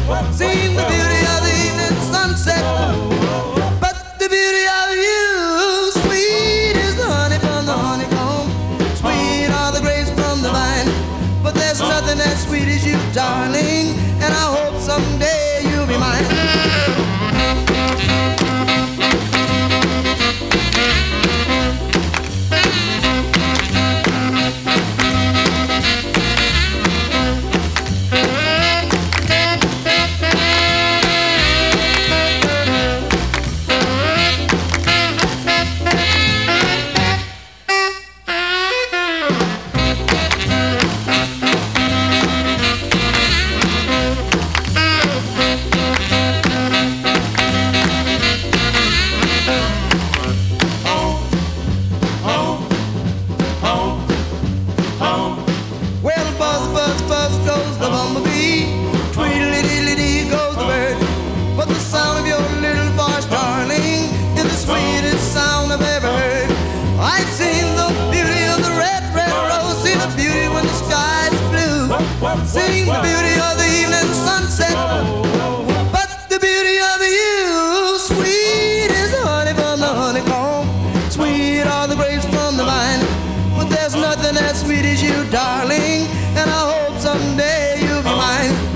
Seen the beauty of the evening sunset, but the beauty of you, sweet is the honey from the honeycomb, sweet are the grapes from the vine, but there's nothing as sweet as you, darling, and I hope someday you'll be mine. Seen the beauty of the evening sunset, but the beauty of you, sweet is the honey from the honeycomb, sweet are the grapes from the vine, but there's nothing as sweet as you, darling, and I hope someday you'll be mine.